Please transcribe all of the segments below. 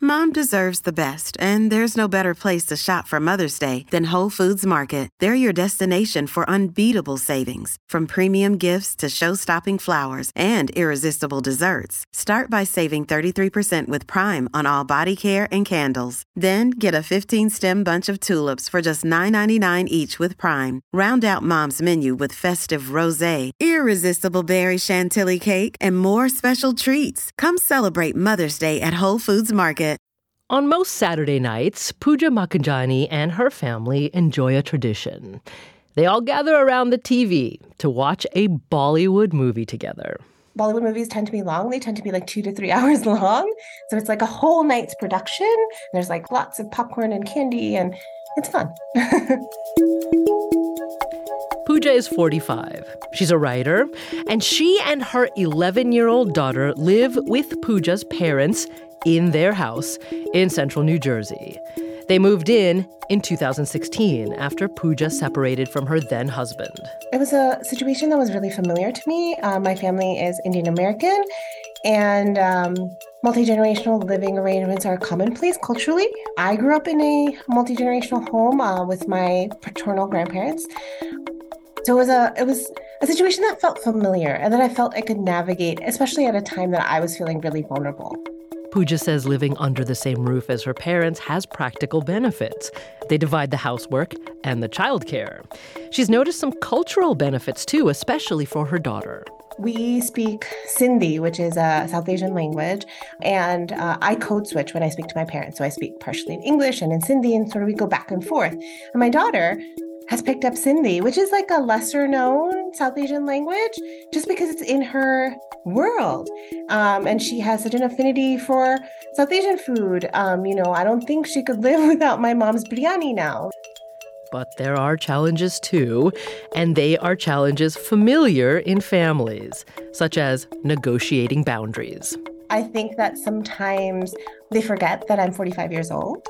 Mom deserves the best, and there's no better place to shop for Mother's Day than Whole Foods Market. They're your destination for unbeatable savings, from premium gifts to show-stopping flowers and irresistible desserts. Start by saving 33% with Prime on all body care and candles. Then get a 15-stem bunch of tulips for just $9.99 each with Prime. Round out Mom's menu with festive rosé, irresistible berry chantilly cake, and more special treats. Come celebrate Mother's Day at Whole Foods Market. On most Saturday nights, Pooja Makanjani and her family enjoy a tradition. They all gather around the TV to watch a Bollywood movie together. Bollywood movies tend to be long. They tend to be like 2 to 3 hours long. So it's like a whole night's production. There's like lots of popcorn and candy, and it's fun. Pooja is 45. She's a writer, and she and her 11-year-old daughter live with Pooja's parents in their house in central New Jersey. They moved in 2016 after Pooja separated from her then husband. It was a situation that was really familiar to me. My family is Indian American, and multi-generational living arrangements are commonplace culturally. I grew up in a multi-generational home with my paternal grandparents. So it was a situation that felt familiar and that I felt I could navigate, especially at a time that I was feeling really vulnerable. Pooja says living under the same roof as her parents has practical benefits. They divide the housework and the childcare. She's noticed some cultural benefits too, especially for her daughter. We speak Sindhi, which is a South Asian language, and I code switch when I speak to my parents. So I speak partially in English and in Sindhi, and sort of we go back and forth. And my daughter has picked up Sindhi, which is like a lesser known South Asian language, just because it's in her world. And she has such an affinity for South Asian food. I don't think she could live without my mom's biryani now. But there are challenges too, and they are challenges familiar in families, such as negotiating boundaries. I think that sometimes they forget that I'm 45 years old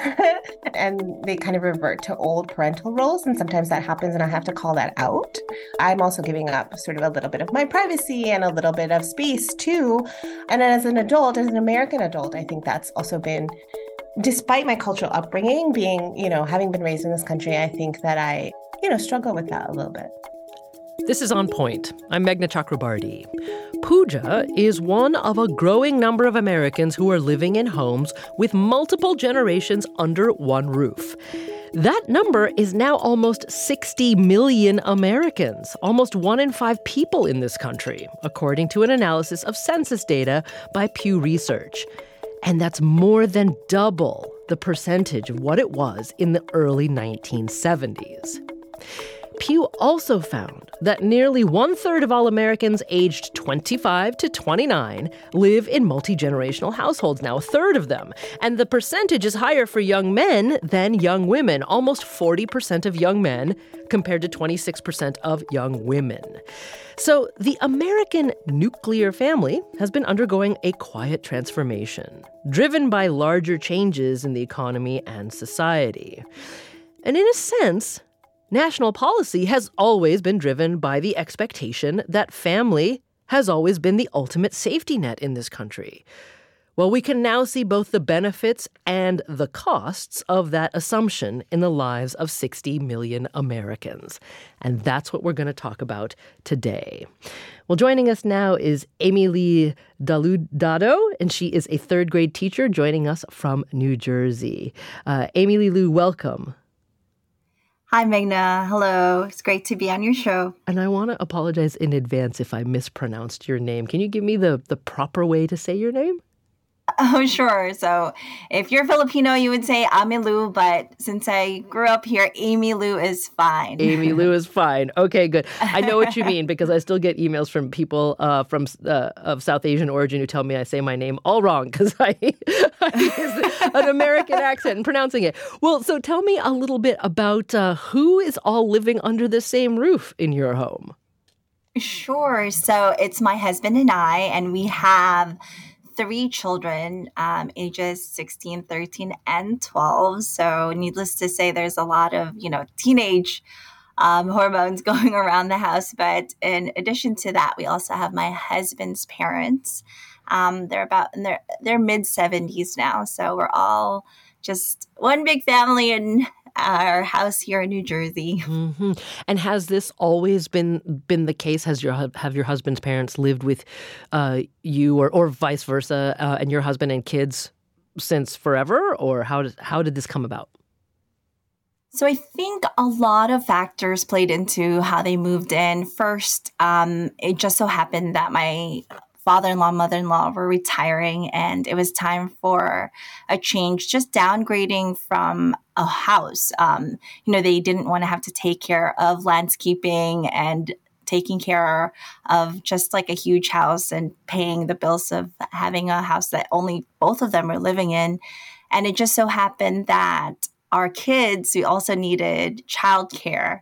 and they kind of revert to old parental roles. And sometimes that happens and I have to call that out. I'm also giving up sort of a little bit of my privacy and a little bit of space too. And as an adult, as an American adult, I think that's also been, despite my cultural upbringing, having been raised in this country, I think that I, struggle with that a little bit. This is On Point. I'm Meghna Chakrabarti. Pooja is one of a growing number of Americans who are living in homes with multiple generations under one roof. That number is now almost 60 million Americans, almost 1 in 5 people in this country, according to an analysis of census data by Pew Research. And that's more than double the percentage of what it was in the early 1970s. Pew also found that nearly 1/3 of all Americans aged 25 to 29 live in multi-generational households now, 1/3 of them. And the percentage is higher for young men than young women, almost 40% of young men compared to 26% of young women. So the American nuclear family has been undergoing a quiet transformation, driven by larger changes in the economy and society. And in a sense, national policy has always been driven by the expectation that family has always been the ultimate safety net in this country. Well, we can now see both the benefits and the costs of that assumption in the lives of 60 million Americans. And that's what we're going to talk about today. Well, joining us now is Amy Lee Daludado, and she is a third-grade teacher joining us from New Jersey. Amy Lee Lu, welcome. Hi, Meghna. Hello. It's great to be on your show. And I want to apologize in advance if I mispronounced your name. Can you give me the proper way to say your name? Oh, sure. So if you're Filipino, you would say Amilu, but since I grew up here, Amy Lu is fine. Amy Lu is fine. Okay, good. I know what you mean because I still get emails from people of South Asian origin who tell me I say my name all wrong because I use an American accent in pronouncing it. Well, so tell me a little bit about who is all living under the same roof in your home. Sure. So it's my husband and I, and we have 3 children, ages 16, 13, and 12. So needless to say, there's a lot of, teenage hormones going around the house. But in addition to that, we also have my husband's parents. They're about in their mid 70s now. So we're all just one big family in our house here in New Jersey. Hmm. And has this always been the case? Have your husband's parents lived with you, or vice versa, and your husband and kids since forever, or how did this come about? So I think a lot of factors played into how they moved in. First, it just so happened that my father-in-law, mother-in-law were retiring, and it was time for a change, just downgrading from a house. They didn't want to have to take care of landscaping and taking care of just like a huge house and paying the bills of having a house that only both of them were living in. And it just so happened that our kids, we also needed childcare.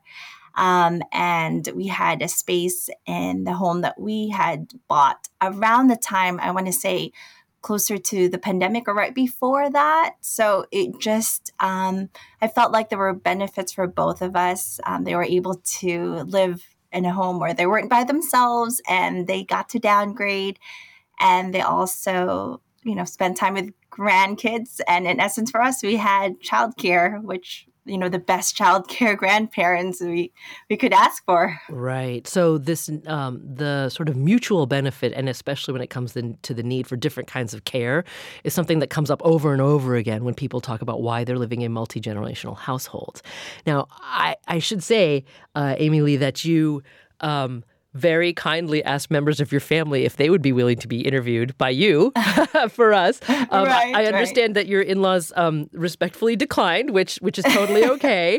And we had a space in the home that we had bought around the time, I want to say, closer to the pandemic or right before that. So it just, I felt like there were benefits for both of us. They were able to live in a home where they weren't by themselves and they got to downgrade. And they also, spend time with grandkids. And in essence, for us, we had childcare, which, the best childcare grandparents we could ask for. Right. So this, the sort of mutual benefit, and especially when it comes to the need for different kinds of care, is something that comes up over and over again when people talk about why they're living in multi-generational households. Now, I should say, Amy Lee, that you very kindly asked members of your family if they would be willing to be interviewed by you for us. I understand that your in-laws respectfully declined, which is totally okay.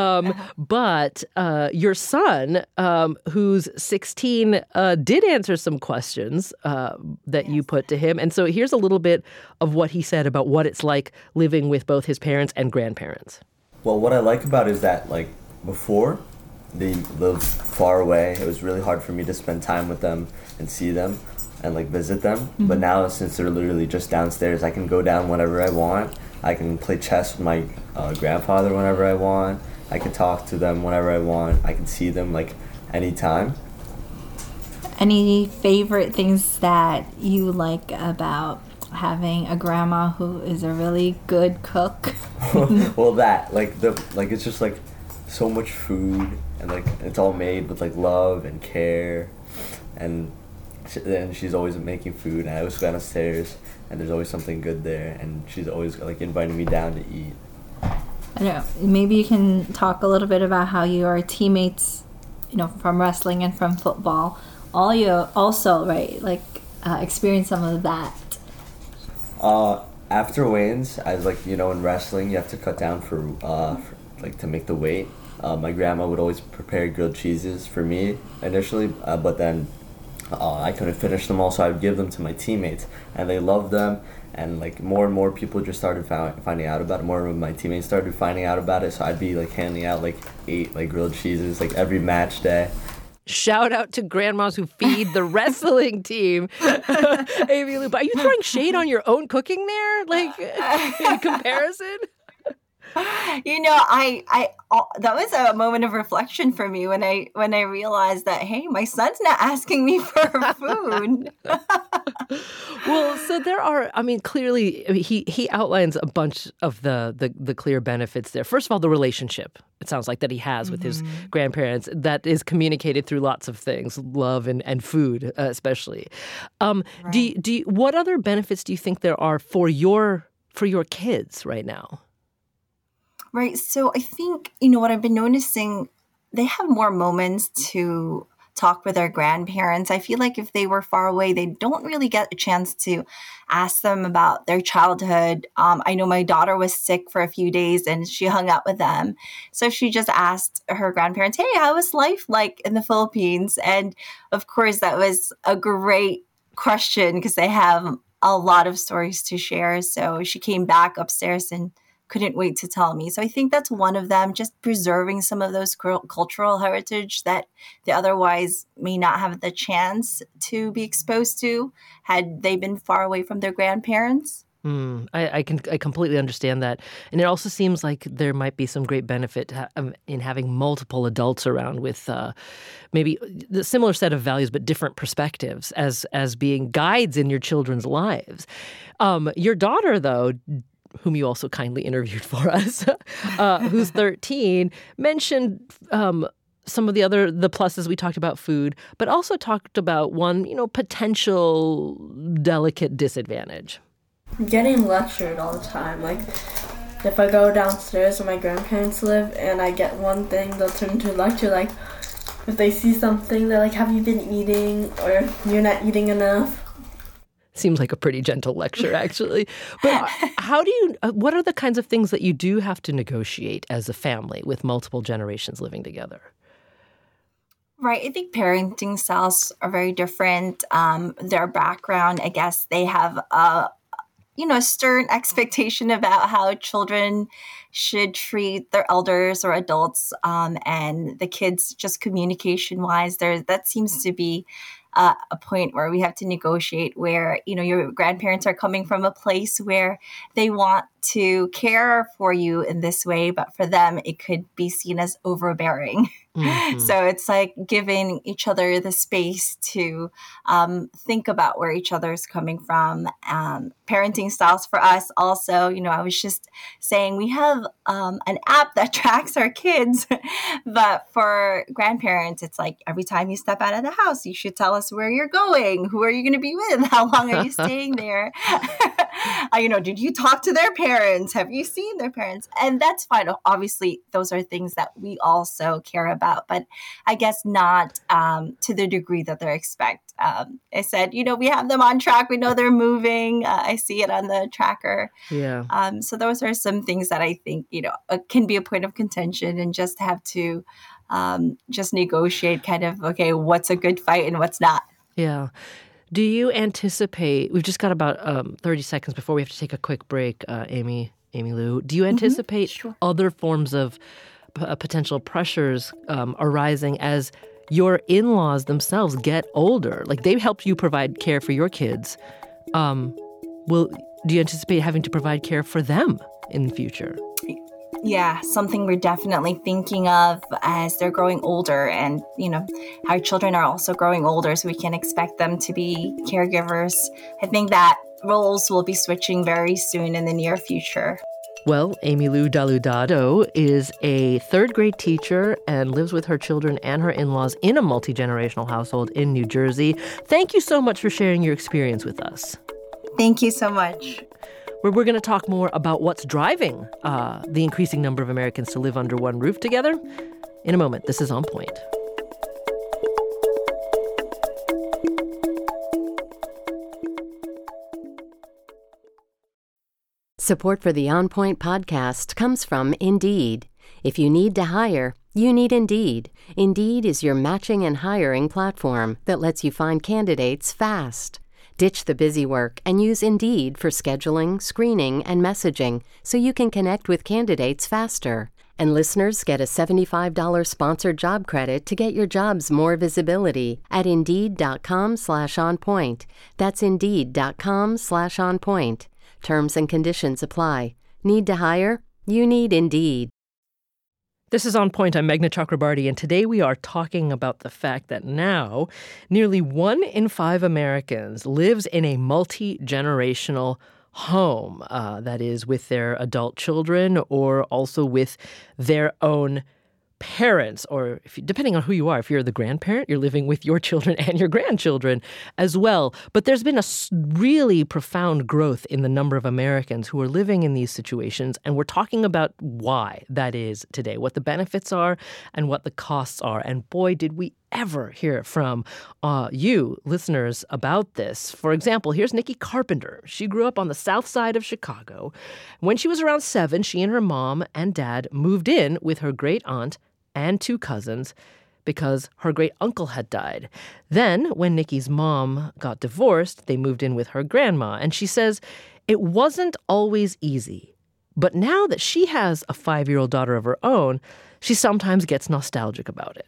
But your son, who's 16, did answer some questions that you put to him. And so here's a little bit of what he said about what it's like living with both his parents and grandparents. Well, what I like about it is that, before, they lived far away. It was really hard for me to spend time with them and see them and visit them. Mm-hmm. But now, since they're literally just downstairs, I can go down whenever I want. I can play chess with my grandfather whenever I want. I can talk to them whenever I want. I can see them anytime. Any favorite things that you like about having a grandma who is a really good cook? Well, it's just so much food, and it's all made with love and care, and she's always making food, and I always go downstairs and there's always something good there, and she's always inviting me down to eat. I don't know, maybe you can talk a little bit about how your teammates, from wrestling and from football, all you also experience some of that. After weigh-ins, I was in wrestling you have to cut down for to make the weight. My grandma would always prepare grilled cheeses for me initially, but then I couldn't finish them all, so I would give them to my teammates, and they loved them. And more and more people just started finding out about it. More of my teammates started finding out about it, so I'd be handing out 8 grilled cheeses every match day. Shout out to grandmas who feed the wrestling team. Amy Lee, are you throwing shade on your own cooking there? In comparison? That was a moment of reflection for me when I realized that, hey, my son's not asking me for food. Well, so there are, clearly he outlines a bunch of the clear benefits there. First of all, the relationship, it sounds like, that he has with his grandparents, that is communicated through lots of things, love and food, especially. Right. What other benefits do you think there are for your kids right now? Right. So I think, what I've been noticing, they have more moments to talk with their grandparents. I feel like if they were far away, they don't really get a chance to ask them about their childhood. I know my daughter was sick for a few days and she hung out with them. So she just asked her grandparents, hey, how was life like in the Philippines? And of course, that was a great question because they have a lot of stories to share. So she came back upstairs and couldn't wait to tell me. So I think that's one of them, just preserving some of those cultural heritage that they otherwise may not have the chance to be exposed to had they been far away from their grandparents. I completely understand that. And it also seems like there might be some great benefit in having multiple adults around with maybe the similar set of values but different perspectives as being guides in your children's lives. Your daughter, though, whom you also kindly interviewed for us, who's 13, mentioned some of the pluses. We talked about food, but also talked about one, potential delicate disadvantage. Getting lectured all the time. Like, if I go downstairs where my grandparents live and I get one thing, they'll turn into a lecture. Like, if they see something, they're like, have you been eating? Or you're not eating enough. Seems like a pretty gentle lecture, actually. But what are the kinds of things that you do have to negotiate as a family with multiple generations living together? Right. I think parenting styles are very different. Their background, I guess they have a stern expectation about how children should treat their elders or adults, and the kids, just communication-wise, that seems to be a point where we have to negotiate where, your grandparents are coming from a place where they want to care for you in this way, but for them, it could be seen as overbearing. Mm-hmm. So it's like giving each other the space to think about where each other is coming from. Parenting styles for us also, I was just saying we have an app that tracks our kids, but for grandparents, it's like every time you step out of the house, you should tell us where you're going, who are you going to be with, how long are you staying there? Did you talk to their parents? Have you seen their parents? And that's fine. Obviously, those are things that we also care about, but I guess not to the degree that they expect. I said, we have them on track. We know they're moving. I see it on the tracker. Yeah. So those are some things that I think, can be a point of contention, and just have to just negotiate kind of, okay, what's a good fight and what's not. Yeah. Do you anticipate, we've just got about 30 seconds before we have to take a quick break, Amy Lou. Do you anticipate other forms of potential pressures arising as your in-laws themselves get older? Like, they've helped you provide care for your kids. Do you anticipate having to provide care for them in the future? Yeah, something we're definitely thinking of as they're growing older, and, our children are also growing older, so we can expect them to be caregivers. I think that roles will be switching very soon in the near future. Well, Amy Lou Daludado is a third-grade teacher and lives with her children and her in-laws in a multi-generational household in New Jersey. Thank you so much for sharing your experience with us. Thank you so much. Where we're going to talk more about what's driving the increasing number of Americans to live under one roof together in a moment. This is On Point. Support for the On Point podcast comes from Indeed. If you need to hire, you need Indeed. Indeed is your matching and hiring platform that lets you find candidates fast. Ditch the busy work and use Indeed for scheduling, screening, and messaging so you can connect with candidates faster. And listeners get a $75 sponsored job credit to get your jobs more visibility at Indeed.com/onpoint. That's Indeed.com/onpoint. Terms and conditions apply. Need to hire? You need Indeed. This is On Point. I'm Meghna Chakrabarty, and today we are talking about the fact that now nearly 1 in 5 Americans lives in a multi-generational home, that is with their adult children or also with their own parents, or depending on who you are, if you're the grandparent, you're living with your children and your grandchildren as well. But there's been a really profound growth in the number of Americans who are living in these situations, and we're talking about why that is today, what the benefits are and what the costs are. And boy, did we ever hear from you, listeners, about this. For example, here's Nikki Carpenter. She grew up on the south side of Chicago. When she was around 7, she and her mom and dad moved in with her great aunt and 2 cousins because her great uncle had died. Then, when Nikki's mom got divorced, they moved in with her grandma. And she says it wasn't always easy. But now that she has a 5-year-old daughter of her own, she sometimes gets nostalgic about it.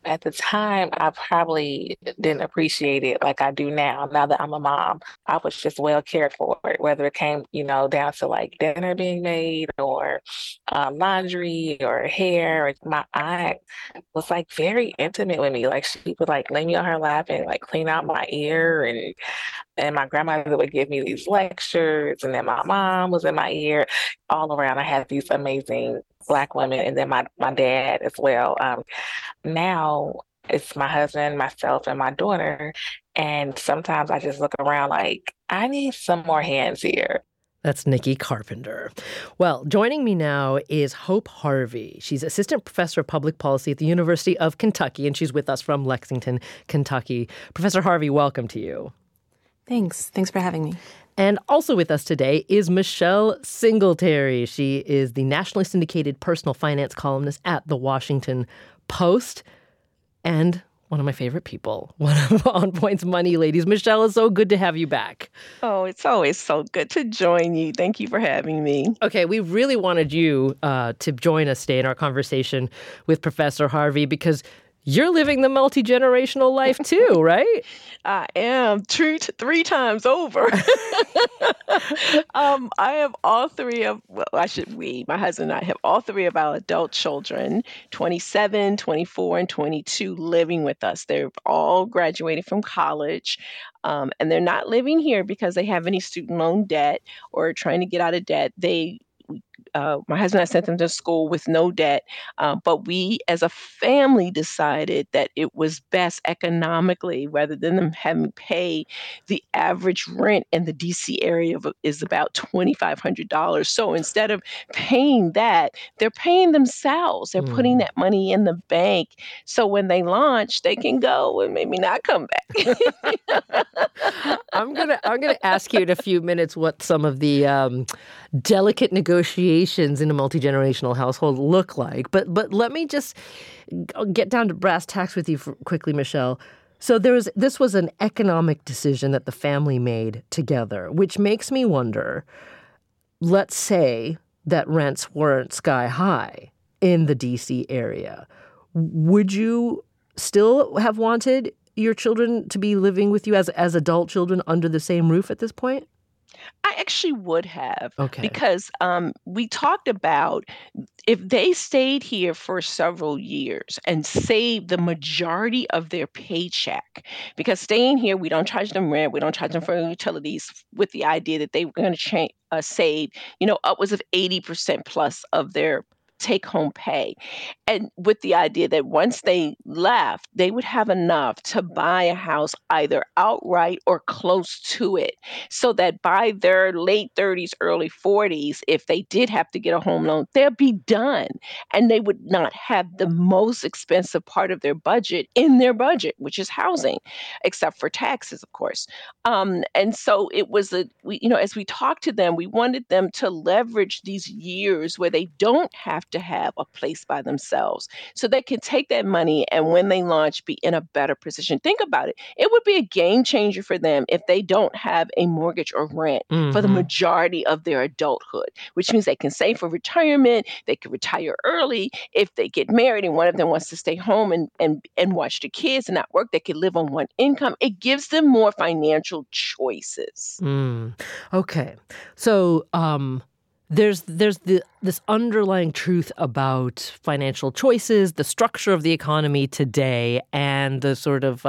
At the time, I probably didn't appreciate it like I do now. Now that I'm a mom, I was just well cared for, whether it came, down to like dinner being made or laundry or hair. Or my aunt was like very intimate with me. Like she would like lay me on her lap and like clean out my ear, and my grandmother would give me these lectures, and then my mom was in my ear. All around, I had these amazing Black women, and then my dad as well. Now it's my husband, myself, and my daughter. And sometimes I just look around like, I need some more hands here. That's Nikki Carpenter. Well, joining me now is Hope Harvey. She's assistant professor of public policy at the University of Kentucky, and she's with us from Lexington, Kentucky. Professor Harvey, welcome to you. Thanks. Thanks for having me. And also with us today is Michelle Singletary. She is the nationally syndicated personal finance columnist at The Washington Post and one of my favorite people, one of On Point's money ladies. Michelle, it's so good to have you back. Oh, it's always so good to join you. Thank you for having me. Okay, we really wanted you to join us today in our conversation with Professor Harvey because you're living the multi-generational life too, right? I am, three times over. I have all three of, my husband and I have all three of our adult children, 27, 24, and 22, living with us. They're all graduated from college, and they're not living here because they have any student loan debt or trying to get out of debt. My husband and I sent them to school with no debt, but we as a family decided that it was best economically, rather than them having to pay the average rent in the DC area is about $2,500. So instead of paying that, they're paying themselves. They're putting that money in the bank. So when they launch, they can go and maybe not come back. I'm gonna ask you in a few minutes what some of the delicate negotiations in a multi-generational household look like. But let me just get down to brass tacks with you quickly, Michelle. So this was an economic decision that the family made together, which makes me wonder, let's say that rents weren't sky high in the DC area. Would you still have wanted your children to be living with you as adult children under the same roof at this point? I actually would have. Okay. Because we talked about if they stayed here for several years and saved the majority of their paycheck, because staying here, we don't charge them rent, we don't charge them for utilities, with the idea that they were going to save, upwards of 80% plus of their take-home pay. And with the idea that once they left, they would have enough to buy a house either outright or close to it, so that by their late 30s, early 40s, if they did have to get a home loan, they'd be done. And they would not have the most expensive part of their budget in their budget, which is housing, except for taxes, of course. And so it was as we talked to them, we wanted them to leverage these years where they don't have to have a place by themselves, so they can take that money and when they launch, be in a better position. Think about it. It would be a game changer for them if they don't have a mortgage or rent for the majority of their adulthood, which means they can save for retirement. They can retire early. If they get married and one of them wants to stay home and watch the kids and not work, they can live on one income. It gives them more financial choices. Okay. So, there's this underlying truth about financial choices, the structure of the economy today, and the sort of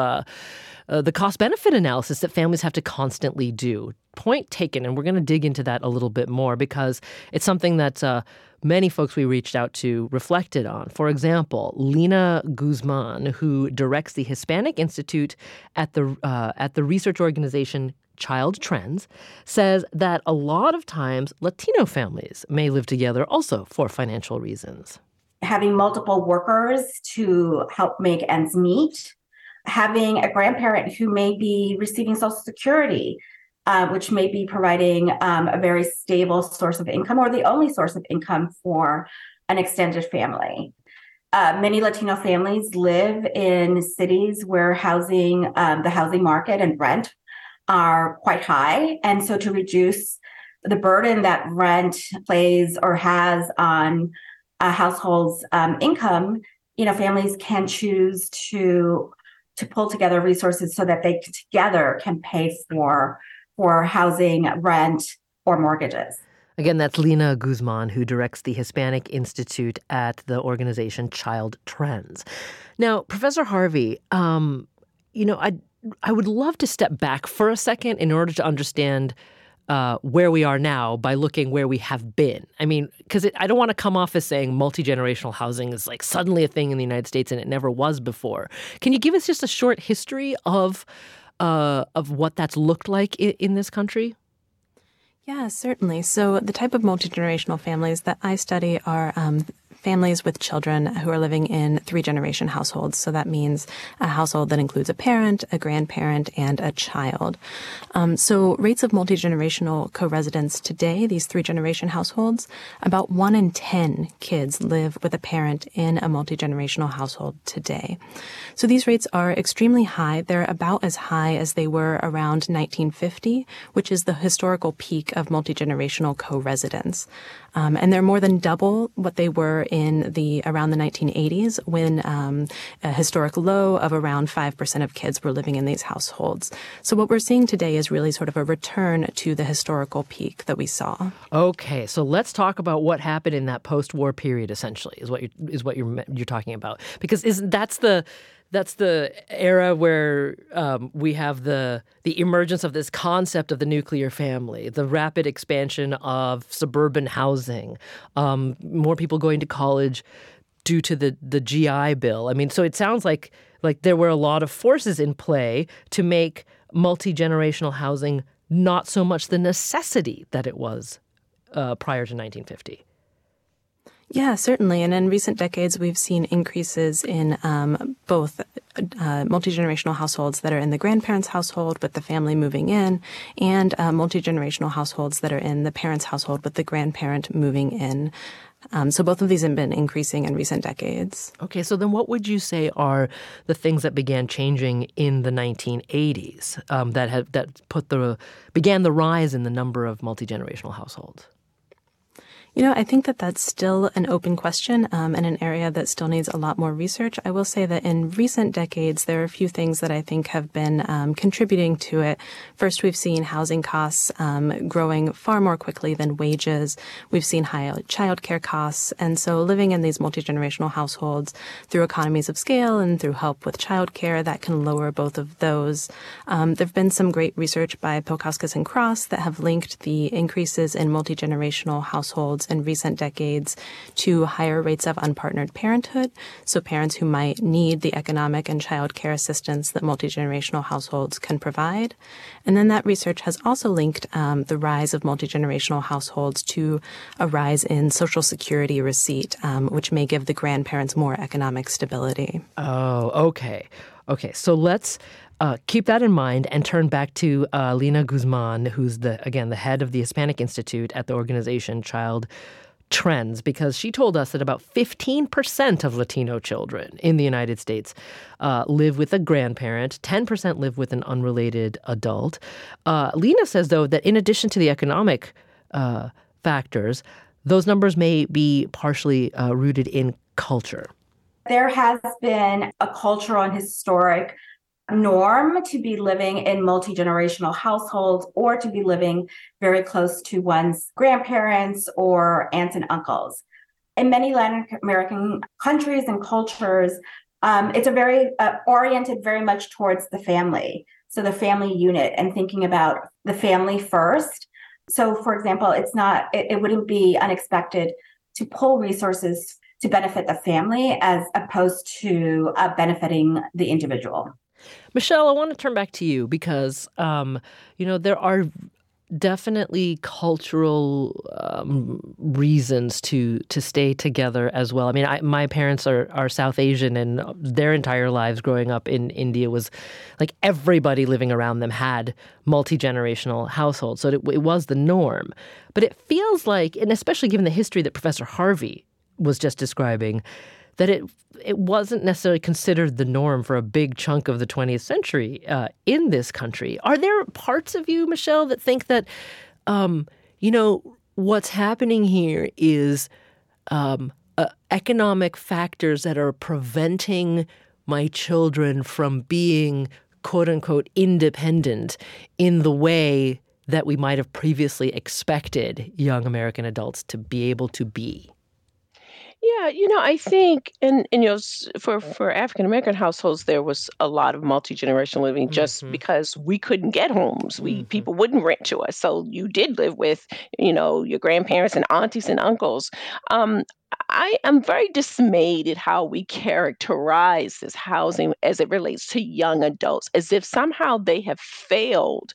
the cost-benefit analysis that families have to constantly do. Point taken, and we're going to dig into that a little bit more because it's something that many folks we reached out to reflected on. For example, Lena Guzman, who directs the Hispanic Institute at the research organization Child Trends, says that a lot of times Latino families may live together also for financial reasons. Having multiple workers to help make ends meet, having a grandparent who may be receiving Social Security, which may be providing a very stable source of income or the only source of income for an extended family. Many Latino families live in cities where the housing market and rent are quite high. And so to reduce the burden that rent plays or has on a household's income, families can choose to pull together resources so that they together can pay for housing, rent, or mortgages. Again, that's Lina Guzman, who directs the Hispanic Institute at the organization Child Trends. Now, Professor Harvey, I would love to step back for a second in order to understand where we are now by looking where we have been. I mean, because I don't want to come off as saying multi-generational housing is like suddenly a thing in the United States and it never was before. Can you give us just a short history of what that's looked like in this country? Yeah, certainly. So the type of multi-generational families that I study are families with children who are living in 3-generation households. So that means a household that includes a parent, a grandparent, and a child. So rates of multi-generational co-residence today, these 3-generation households, about 1 in 10 kids live with a parent in a multi-generational household today. So these rates are extremely high. They're about as high as they were around 1950, which is the historical peak of multi-generational co-residence. And they're more than double what they were in around the 1980s, when a historic low of around 5% of kids were living in these households. So what we're seeing today is really sort of a return to the historical peak that we saw. Okay, so let's talk about what happened in that post-war period. Essentially, is what you're talking about, because that's the era where we have the emergence of this concept of the nuclear family, the rapid expansion of suburban housing, more people going to college due to the GI Bill. I mean, so it sounds like there were a lot of forces in play to make multi-generational housing not so much the necessity that it was prior to 1950. Yeah, certainly. And in recent decades, we've seen increases in both multi-generational households that are in the grandparents' household with the family moving in, and multi-generational households that are in the parents' household with the grandparent moving in. So both of these have been increasing in recent decades. Okay, so then what would you say are the things that began changing in the 1980s that began the rise in the number of multi-generational households? I think that's still an open question and an area that still needs a lot more research. I will say that in recent decades, there are a few things that I think have been contributing to it. First, we've seen housing costs growing far more quickly than wages. We've seen high childcare costs. And so living in these multi-generational households through economies of scale and through help with childcare, that can lower both of those. There have been some great research by Pilkauskas and Cross that have linked the increases in multi-generational households in recent decades to higher rates of unpartnered parenthood, so parents who might need the economic and child care assistance that multi-generational households can provide. And then that research has also linked the rise of multi-generational households to a rise in Social Security receipt, which may give the grandparents more economic stability. Oh, okay. Okay, so let's keep that in mind and turn back to Lina Guzman, who's the head of the Hispanic Institute at the organization Child Trends, because she told us that about 15% of Latino children in the United States live with a grandparent, 10% live with an unrelated adult. Lina says, though, that in addition to the economic factors, those numbers may be partially rooted in culture. There has been a cultural and historic norm to be living in multi-generational households or to be living very close to one's grandparents or aunts and uncles. In many Latin American countries and cultures, it's a very oriented very much towards the family. So the family unit and thinking about the family first. So for example, it wouldn't be unexpected to pull resources to benefit the family as opposed to benefiting the individual. Michelle, I want to turn back to you because, there are definitely cultural reasons to stay together as well. I mean, my parents are South Asian, and their entire lives growing up in India was like everybody living around them had multi-generational households. So it was the norm. But it feels like, and especially given the history that Professor Harvey was just describing, that it wasn't necessarily considered the norm for a big chunk of the 20th century in this country. Are there parts of you, Michelle, that think that, what's happening here is economic factors that are preventing my children from being, quote unquote, independent in the way that we might have previously expected young American adults to be able to be? Yeah, I think, and for African American households, there was a lot of multi-generational living just because we couldn't get homes. People wouldn't rent to us, so you did live with, your grandparents and aunties and uncles. I am very dismayed at how we characterize this housing as it relates to young adults, as if somehow they have failed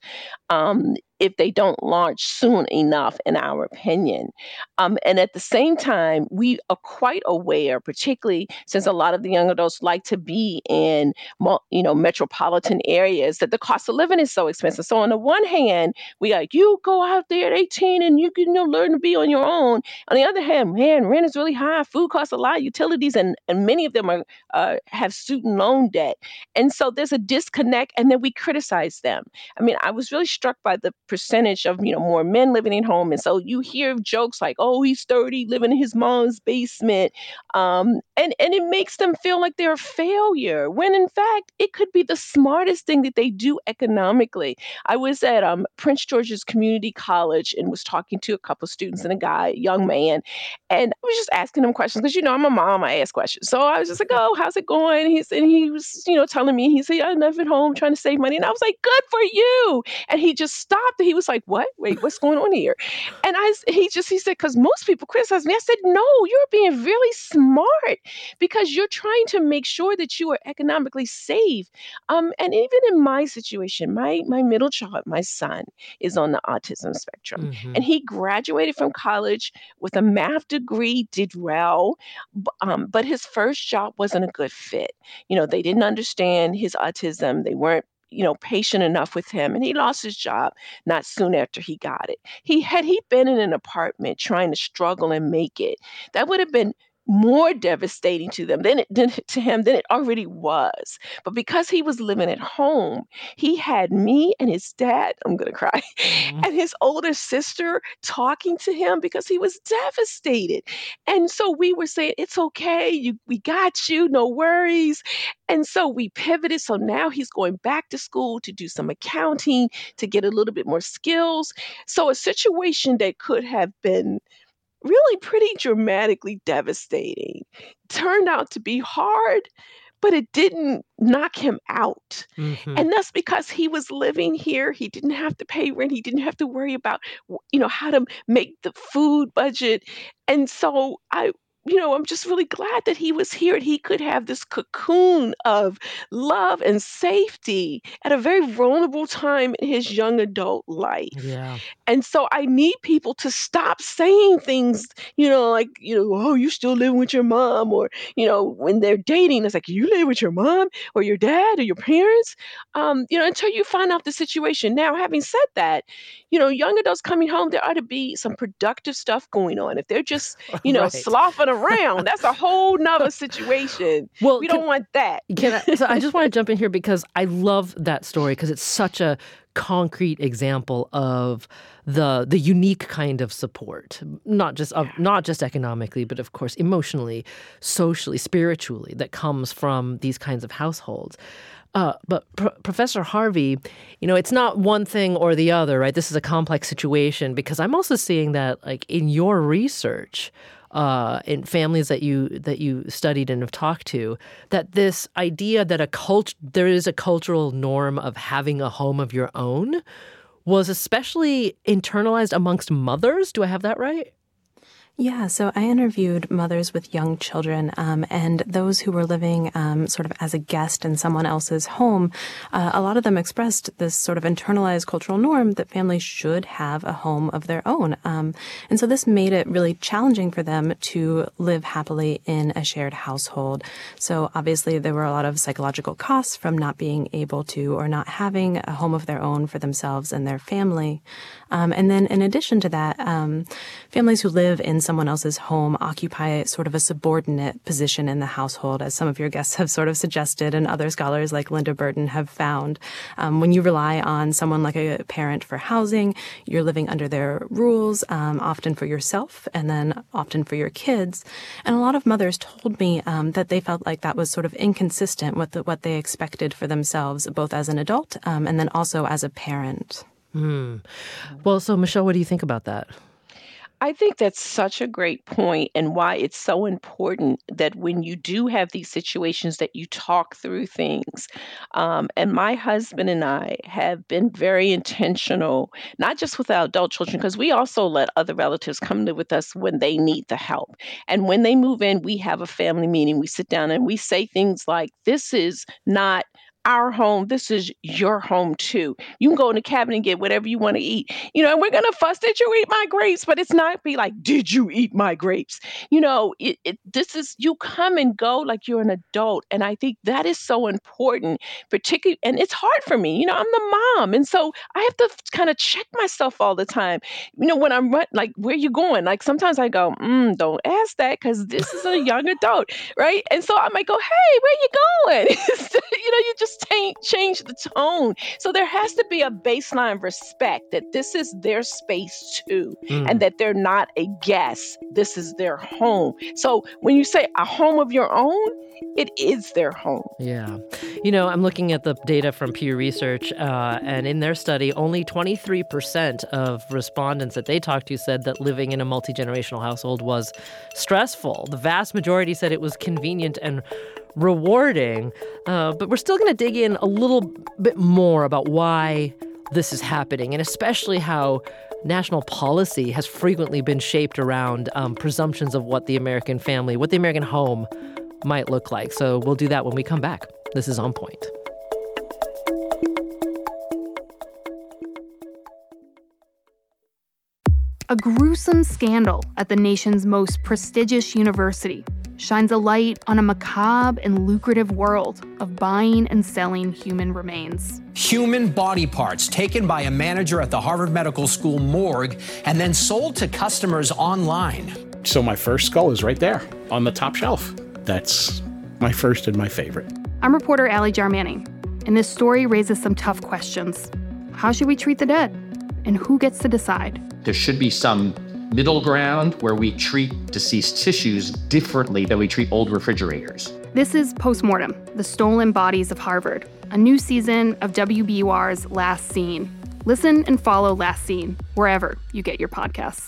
if they don't launch soon enough, in our opinion. And at the same time, we are quite aware, particularly since a lot of the young adults like to be in, metropolitan areas, that the cost of living is so expensive. So on the one hand, we like, you go out there at 18 and you can learn to be on your own. On the other hand, man, rent is really high. Food costs a lot, utilities, and many of them are have student loan debt. And so there's a disconnect, and then we criticize them. I mean, I was really struck by the percentage of, more men living at home. And so you hear jokes like, oh, he's 30, living in his mom's basement. And it makes them feel like they're a failure, when in fact, it could be the smartest thing that they do economically. I was at Prince George's Community College and was talking to a couple of students and a young man, and I was just asking him questions because, I'm a mom, I ask questions. So I was just like, oh, how's it going? He was, telling me, he said, I'm living home trying to save money. And I was like, good for you. And he just stopped. He was like, what? Wait, what's going on here? And he said, because most people criticize me. I said, no, you're being really smart because you're trying to make sure that you are economically safe. And even in my situation, my middle child, my son, is on the autism spectrum. And he graduated from college with a math degree, did well, but his first job wasn't a good fit. They didn't understand his autism. They weren't patient enough with him, and he lost his job not soon after he got it. Had he been in an apartment trying to struggle and make it, that would have been more devastating to them than it already was. But because he was living at home, he had me and his dad, I'm gonna cry, and his older sister talking to him because he was devastated. And so we were saying, it's okay, we got you, no worries. And so we pivoted. So now he's going back to school to do some accounting, to get a little bit more skills. So a situation that could have been really pretty dramatically devastating turned out to be hard, but it didn't knock him out. And that's because he was living here. He didn't have to pay rent. He didn't have to worry about, how to make the food budget. And so I'm just really glad that he was here and he could have this cocoon of love and safety at a very vulnerable time in his young adult life. Yeah. And so I need people to stop saying things, oh, you still living with your mom, or, when they're dating, it's like, you live with your mom or your dad or your parents, until you find out the situation. Now, having said that, young adults coming home, there ought to be some productive stuff going on. If they're just, Right. sloughing around, that's a whole nother situation. Well, we don't want that. So I just want to jump in here because I love that story because it's such a concrete example of the unique kind of support, not just economically, but of course emotionally, socially, spiritually, that comes from these kinds of households. But Professor Harvey, it's not one thing or the other, right? This is a complex situation because I'm also seeing that, like, in your research, in families that you studied and have talked to, that this idea that there is a cultural norm of having a home of your own was especially internalized amongst mothers. Do I have that right? Yeah, so I interviewed mothers with young children and those who were living sort of as a guest in someone else's home. A lot of them expressed this sort of internalized cultural norm that families should have a home of their own. And so this made it really challenging for them to live happily in a shared household. So obviously there were a lot of psychological costs from not being able to or not having a home of their own for themselves and their family. And then in addition to that, families who live in someone else's home occupy sort of a subordinate position in the household, as some of your guests have sort of suggested and other scholars like Linda Burton have found. When you rely on someone like a parent for housing, you're living under their rules, often for yourself and then often for your kids. And a lot of mothers told me that they felt like that was sort of inconsistent with what they expected for themselves, both as an adult and then also as a parent. Well, so Michelle, what do you think about that? I think that's such a great point, and why it's so important that when you do have these situations that you talk through things. And my husband and I have been very intentional, not just with our adult children, because we also let other relatives come live with us when they need the help. And when they move in, we have a family meeting. We sit down and we say things like, this is not our home. This is your home too. You can go in the cabinet and get whatever you want to eat. And we're going to fuss that you eat my grapes, but it's not be like, did you eat my grapes? This is, you come and go like you're an adult. And I think that is so important, particularly, and it's hard for me. I'm the mom. And so I have to kind of check myself all the time. When I'm like, where you going? Like sometimes I go, don't ask that because this is a young adult, right? And so I might go, hey, where you going? You just change the tone. So there has to be a baseline respect that this is their space too, and that they're not a guest. This is their home. So when you say a home of your own, it is their home. Yeah. I'm looking at the data from Pew Research, and in their study, only 23% of respondents that they talked to said that living in a multi-generational household was stressful. The vast majority said it was convenient and rewarding, but we're still going to dig in a little bit more about why this is happening, and especially how national policy has frequently been shaped around presumptions of what the American family, what the American home might look like. So we'll do that when we come back. This is On Point. A gruesome scandal at the nation's most prestigious university shines a light on a macabre and lucrative world of buying and selling human remains. Human body parts taken by a manager at the Harvard Medical School morgue and then sold to customers online. So my first skull is right there on the top shelf. That's my first and my favorite. I'm reporter Allie Jarmanning, and this story raises some tough questions. How should we treat the dead? And who gets to decide? There should be some middle ground where we treat deceased tissues differently than we treat old refrigerators. This is Postmortem, The Stolen Bodies of Harvard, a new season of WBUR's Last Scene. Listen and follow Last Scene wherever you get your podcasts.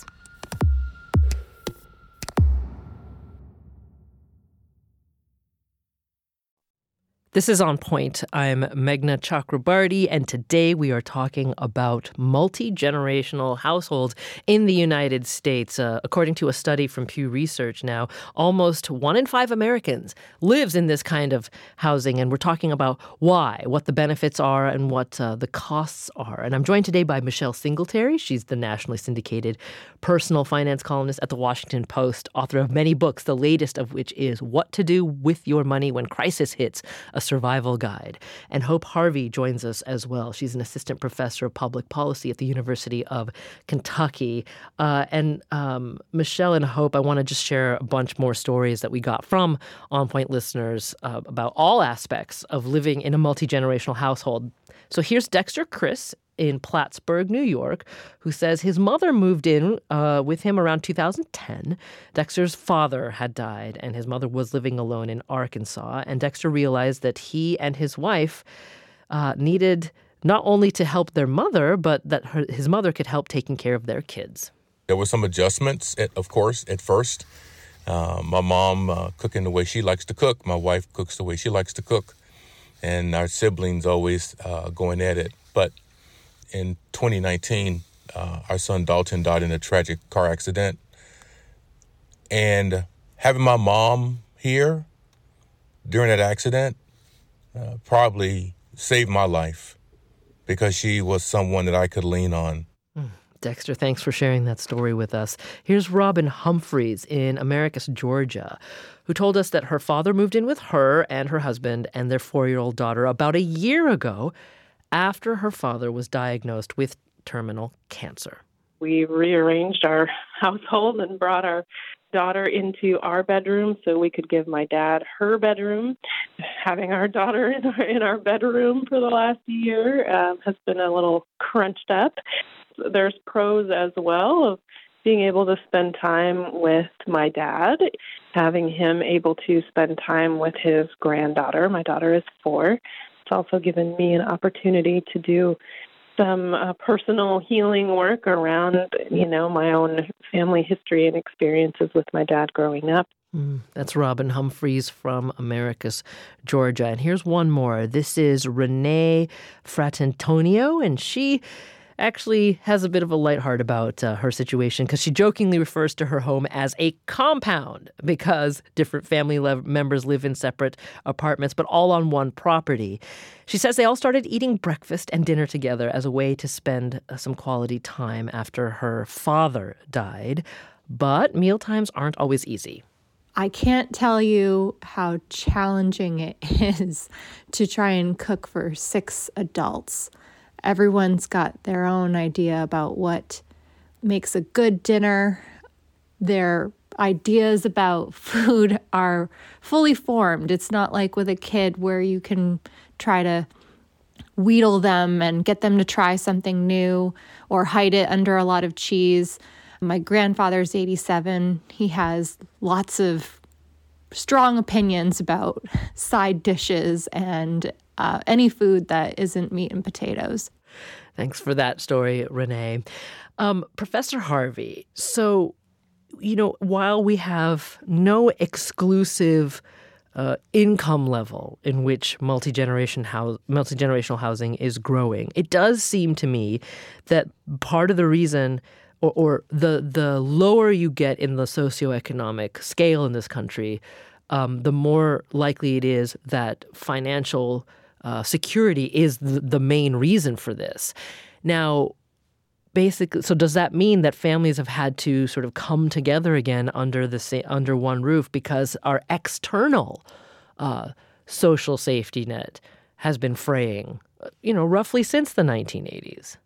This is On Point. I'm Meghna Chakrabarti, and today we are talking about multi-generational households in the United States. According to a study from Pew Research now, almost 1 in 5 Americans lives in this kind of housing, and we're talking about why, what the benefits are, and what the costs are. And I'm joined today by Michelle Singletary. She's the nationally syndicated personal finance columnist at the Washington Post, author of many books, the latest of which is What to Do with Your Money When Crisis Hits, a survival guide. And Hope Harvey joins us as well. She's an assistant professor of public policy at the University of Kentucky. Michelle and Hope, I want to just share a bunch more stories that we got from On Point listeners about all aspects of living in a multi-generational household. So here's Dexter Chris in Plattsburgh, New York, who says his mother moved in with him around 2010. Dexter's father had died, and his mother was living alone in Arkansas. And Dexter realized that he and his wife needed not only to help their mother, but that his mother could help taking care of their kids. There were some adjustments, of course, at first. My mom cooking the way she likes to cook. My wife cooks the way she likes to cook. And our siblings always going at it. But in 2019, our son Dalton died in a tragic car accident. And having my mom here during that accident probably saved my life because she was someone that I could lean on. Dexter, thanks for sharing that story with us. Here's Robin Humphreys in Americus, Georgia, who told us that her father moved in with her and her husband and their 4-year-old daughter about a year ago after her father was diagnosed with terminal cancer. We rearranged our household and brought our daughter into our bedroom so we could give my dad her bedroom. Having our daughter in our bedroom for the last year has been a little crunched up. There's pros as well of being able to spend time with my dad, having him able to spend time with his granddaughter. My daughter is 4. It's also given me an opportunity to do some personal healing work around, my own family history and experiences with my dad growing up. That's Robin Humphreys from Americus, Georgia. And here's one more. This is Renee Fratantonio, and she actually has a bit of a light heart about her situation because she jokingly refers to her home as a compound because different family members live in separate apartments, but all on one property. She says they all started eating breakfast and dinner together as a way to spend some quality time after her father died. But mealtimes aren't always easy. I can't tell you how challenging it is to try and cook for 6 adults. Everyone's got their own idea about what makes a good dinner. Their ideas about food are fully formed. It's not like with a kid where you can try to wheedle them and get them to try something new or hide it under a lot of cheese. My grandfather's 87. He has lots of strong opinions about side dishes and any food that isn't meat and potatoes. Thanks for that story, Renee. Professor Harvey, so, while we have no exclusive income level in which multi-generational housing is growing, it does seem to me that part of the reason or the lower you get in the socioeconomic scale in this country, the more likely it is that financial security is the main reason for this. Now, basically, so does that mean that families have had to sort of come together again under one roof because our external social safety net has been fraying, roughly since the 1980s?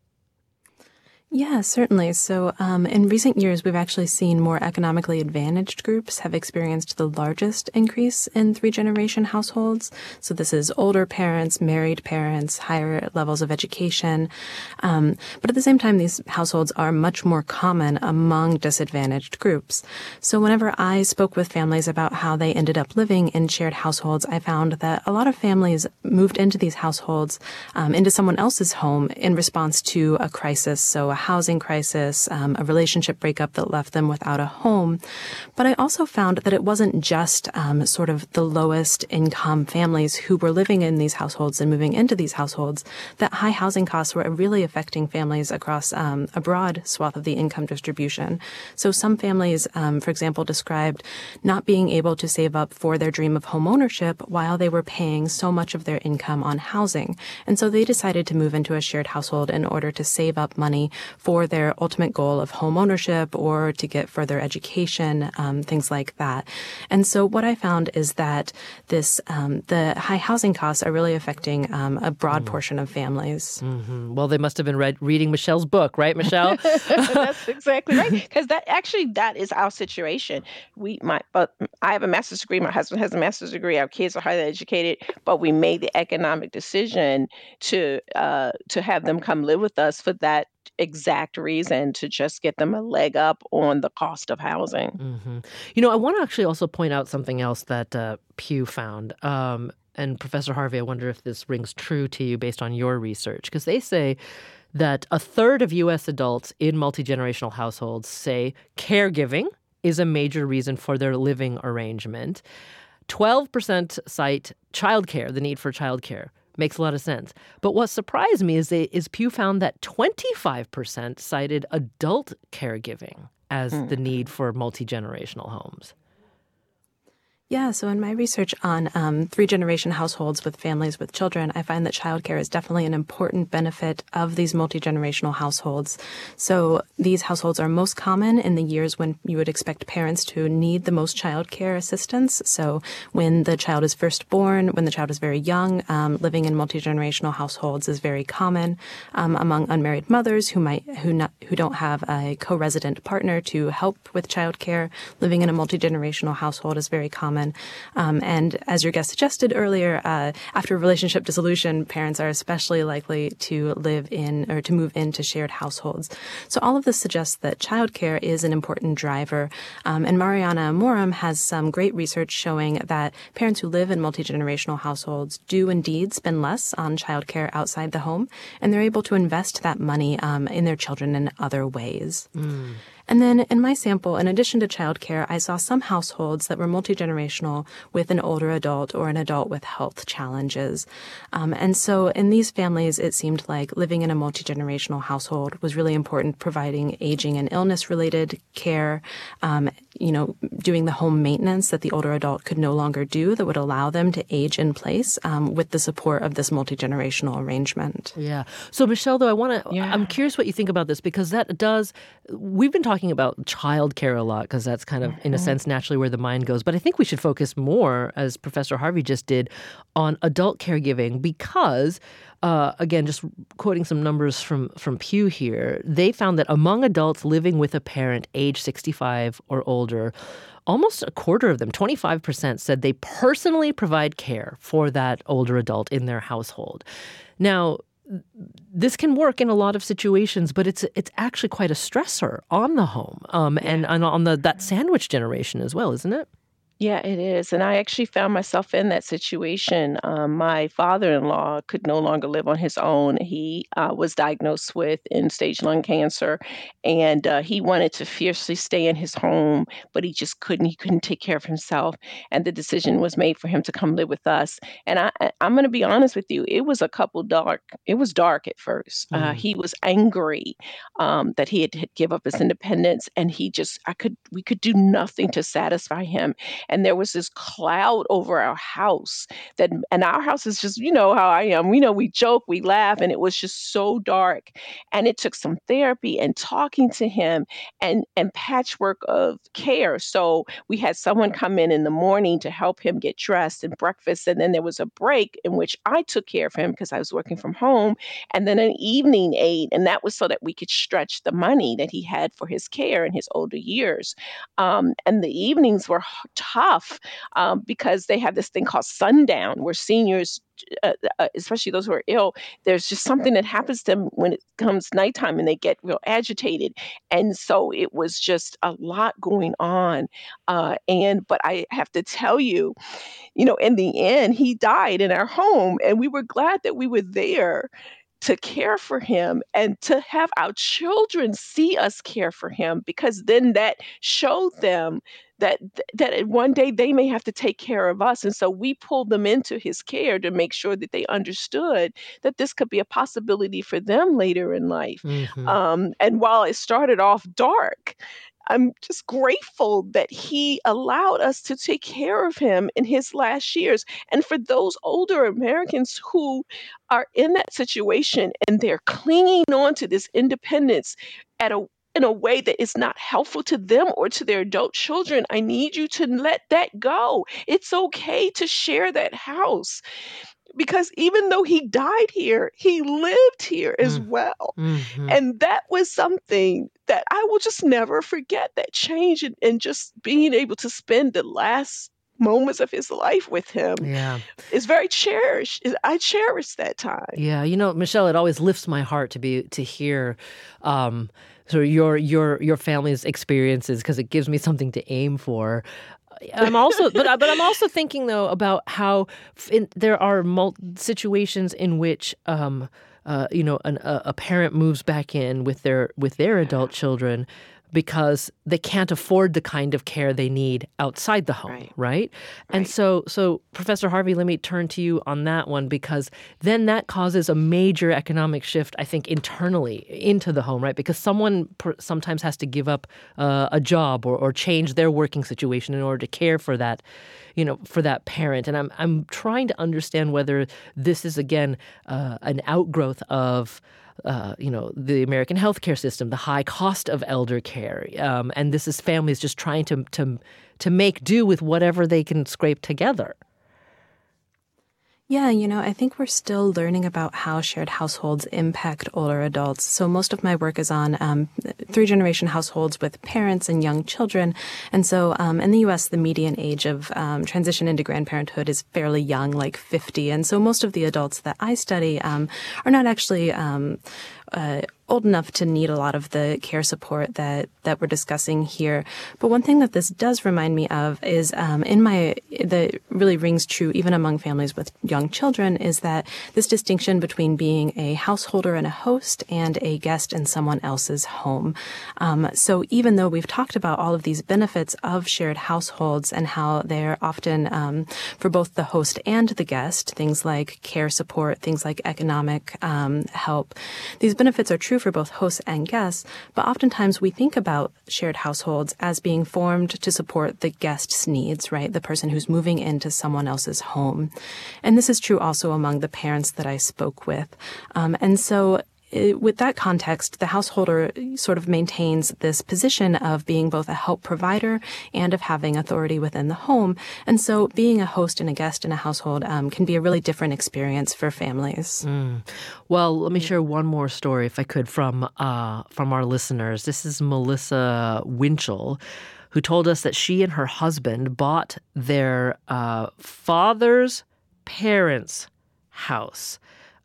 Yeah, certainly. So in recent years, we've actually seen more economically advantaged groups have experienced the largest increase in 3-generation households. So this is older parents, married parents, higher levels of education. But at the same time, these households are much more common among disadvantaged groups. So whenever I spoke with families about how they ended up living in shared households, I found that a lot of families moved into these households, into someone else's home in response to a crisis. So a housing crisis, a relationship breakup that left them without a home. But I also found that it wasn't just sort of the lowest income families who were living in these households and moving into these households, that high housing costs were really affecting families across a broad swath of the income distribution. So some families, for example, described not being able to save up for their dream of home ownership while they were paying so much of their income on housing. And so they decided to move into a shared household in order to save up money for their ultimate goal of home ownership or to get further education, things like that. And so what I found is that the high housing costs are really affecting a broad portion of families. Mm-hmm. Well, they must have been reading Michelle's book, right, Michelle? That's exactly right. Because that is our situation. But I have a master's degree. My husband has a master's degree. Our kids are highly educated, but we made the economic decision to have them come live with us for that exact reason, to just get them a leg up on the cost of housing. Mm-hmm. I want to actually also point out something else that Pew found. And Professor Harvey, I wonder if this rings true to you based on your research, because they say that a third of U.S. adults in multi-generational households say caregiving is a major reason for their living arrangement. 12% cite childcare, the need for childcare. Makes a lot of sense. But what surprised me is Pew found that 25% cited adult caregiving as the need for multi-generational homes. Yeah, so in my research on three-generation households with families with children, I find that childcare is definitely an important benefit of these multi-generational households. So these households are most common in the years when you would expect parents to need the most childcare assistance. So when the child is first born, when the child is very young, living in multi-generational households is very common among unmarried mothers who don't have a co-resident partner to help with childcare. Living in a multi-generational household is very common. And as your guest suggested earlier, after relationship dissolution, parents are especially likely to live in or to move into shared households. So all of this suggests that childcare is an important driver. And Mariana Morum has some great research showing that parents who live in multi-generational households do indeed spend less on childcare outside the home, and they're able to invest that money in their children in other ways. And then in my sample, in addition to childcare, I saw some households that were multi-generational with an older adult or an adult with health challenges. And so in these families, it seemed like living in a multi-generational household was really important, providing aging and illness-related care, doing the home maintenance that the older adult could no longer do that would allow them to age in place with the support of this multi-generational arrangement. Yeah. So Michelle, though, I'm curious what you think about this, because we've been talking about childcare a lot because that's kind of, in a sense, naturally where the mind goes. But I think we should focus more, as Professor Harvey just did, on adult caregiving because, again, just quoting some numbers from Pew here, they found that among adults living with a parent age 65 or older, almost a quarter of them, 25%, said they personally provide care for that older adult in their household. Now, this can work in a lot of situations, but it's actually quite a stressor on the home and on that sandwich generation as well, isn't it? Yeah, it is. And I actually found myself in that situation. My father-in-law could no longer live on his own. He was diagnosed with end-stage lung cancer, and he wanted to fiercely stay in his home, but he just couldn't. He couldn't take care of himself. And the decision was made for him to come live with us. And I'm going to be honest with you, it was dark. It was dark at first. He was angry that he had to give up his independence, and we could do nothing to satisfy him. And there was this cloud over our house and our house is just, you know how I am. We joke, we laugh, and it was just so dark. And it took some therapy and talking to him and patchwork of care. So we had someone come in the morning to help him get dressed and breakfast. And then there was a break in which I took care of him because I was working from home. And then an evening aid. And that was so that we could stretch the money that he had for his care in his older years. And the evenings were tough because they have this thing called sundown where seniors, especially those who are ill, there's just something that happens to them when it comes nighttime and they get real agitated. And so it was just a lot going on. But I have to tell you, in the end, he died in our home, and we were glad that we were there to care for him and to have our children see us care for him, because then that showed them that one day they may have to take care of us. And so we pulled them into his care to make sure that they understood that this could be a possibility for them later in life. Mm-hmm. And while it started off dark, I'm just grateful that he allowed us to take care of him in his last years. And for those older Americans who are in that situation and they're clinging on to this independence in a way that is not helpful to them or to their adult children, I need you to let that go. It's okay to share that house. Because even though he died here, he lived here as well. Mm-hmm. And that was something that I will just never forget, that change and just being able to spend the last moments of his life with him is very cherished. I cherish that time. Yeah, Michelle, it always lifts my heart to hear sort of your family's experiences, because it gives me something to aim for. I'm also, but I'm also thinking though about how there are situations in which a parent moves back in with their adult children, because they can't afford the kind of care they need outside the home, right? And so Professor Harvey, let me turn to you on that one, because then that causes a major economic shift, I think, internally into the home, right? Because someone sometimes has to give up a job or change their working situation in order to care for that, for that parent. And I'm trying to understand whether this is, again, an outgrowth of the American healthcare system, the high cost of elder care, and this is families just trying to make do with whatever they can scrape together. Yeah, I think we're still learning about how shared households impact older adults. So most of my work is on three-generation households with parents and young children. And so in the U.S., the median age of transition into grandparenthood is fairly young, like 50. And so most of the adults that I study are not actually old enough to need a lot of the care support that we're discussing here. But one thing that this does remind me of is that really rings true even among families with young children, is that this distinction between being a householder and a host and a guest in someone else's home. So even though we've talked about all of these benefits of shared households and how they're often for both the host and the guest, things like care support, things like economic help, these benefits are true for both hosts and guests, but oftentimes we think about shared households as being formed to support the guest's needs, right? The person who's moving into someone else's home. And this is true also among the parents that I spoke with. And so with that context, the householder sort of maintains this position of being both a help provider and of having authority within the home. And so being a host and a guest in a household can be a really different experience for families. Well, let me share one more story, if I could, from our listeners. This is Melissa Winchell, who told us that she and her husband bought their father's parents' house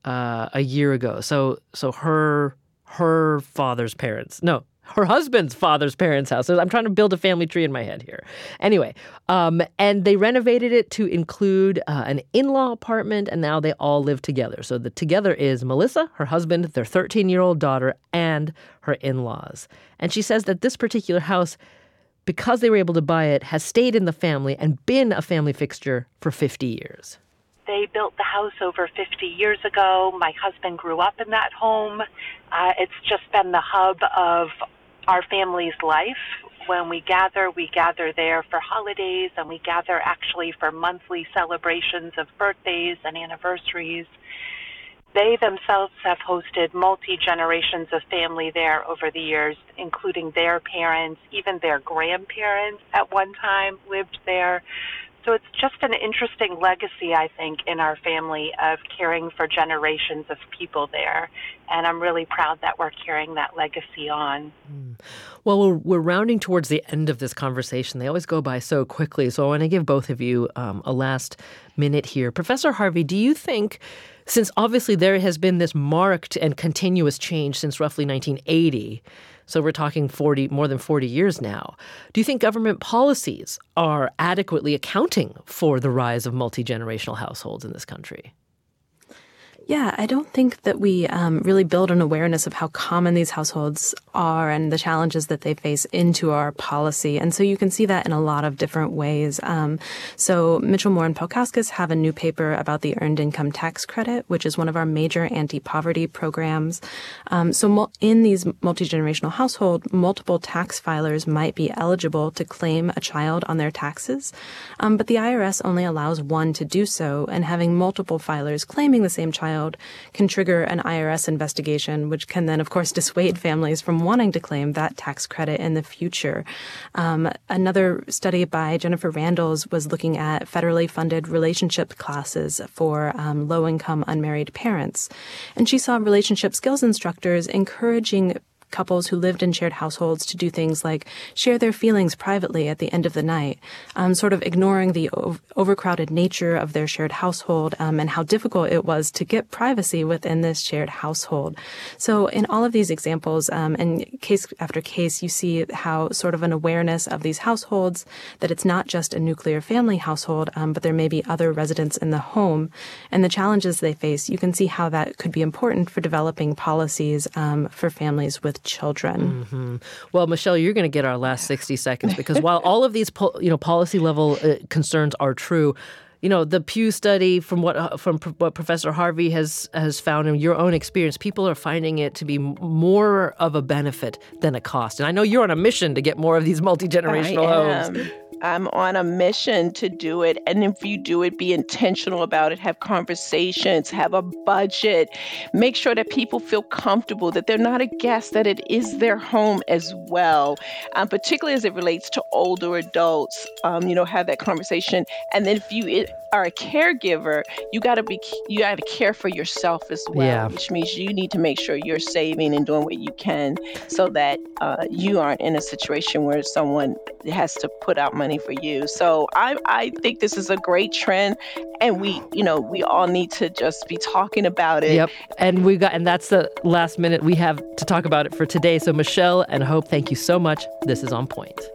a year ago. So her father's parents, no, her husband's father's parents' house. So I'm trying to build a family tree in my head here. Anyway, and they renovated it to include an in-law apartment, and now they all live together. So the together is Melissa, her husband, their 13-year-old daughter, and her in-laws. And she says that this particular house, because they were able to buy it, has stayed in the family and been a family fixture for 50 years. They built the house over 50 years ago. My husband grew up in that home. It's just been the hub of our family's life. When we gather there for holidays, and we gather actually for monthly celebrations of birthdays and anniversaries. They themselves have hosted multi-generations of family there over the years, including their parents, even their grandparents at one time lived there. So it's just an interesting legacy, I think, in our family of caring for generations of people there. And I'm really proud that we're carrying that legacy on. Well, we're rounding towards the end of this conversation. They always go by so quickly. So I want to give both of you a last minute here. Professor Harvey, do you think, since obviously there has been this marked and continuous change since roughly 1980, so we're talking more than 40 years now, do you think government policies are adequately accounting for the rise of multi-generational households in this country? Yeah, I don't think that we really build an awareness of how common these households are and the challenges that they face into our policy. And so you can see that in a lot of different ways. So Mitchell, Moore, and Pelkauskis have a new paper about the Earned Income Tax Credit, which is one of our major anti-poverty programs. So in these multi-generational households, multiple tax filers might be eligible to claim a child on their taxes. But the IRS only allows one to do so, and having multiple filers claiming the same child can trigger an IRS investigation, which can then, of course, dissuade families from wanting to claim that tax credit in the future. Another study by Jennifer Randles was looking at federally funded relationship classes for low-income unmarried parents. And she saw relationship skills instructors encouraging couples who lived in shared households to do things like share their feelings privately at the end of the night, sort of ignoring the overcrowded nature of their shared household and how difficult it was to get privacy within this shared household. So in all of these examples, and case after case, you see how sort of an awareness of these households, that it's not just a nuclear family household, but there may be other residents in the home, and the challenges they face. You can see how that could be important for developing policies for families with children. Mm-hmm. Well, Michelle, you're going to get our last 60 seconds because while all of these policy level concerns are true, the Pew study from what Professor Harvey has found in your own experience, people are finding it to be more of a benefit than a cost. And I know you're on a mission to get more of these multi-generational homes. I'm on a mission to do it. And if you do it, be intentional about it, have conversations, have a budget, make sure that people feel comfortable, that they're not a guest, that it is their home as well, particularly as it relates to older adults, have that conversation. And then if you are a caregiver, you got to care for yourself as well, which means you need to make sure you're saving and doing what you can so that you aren't in a situation where someone has to put out money for you. So I think this is a great trend, and we all need to just be talking about it. Yep. And that's the last minute we have to talk about it for today. So Michelle and Hope, thank you so much. This is On Point.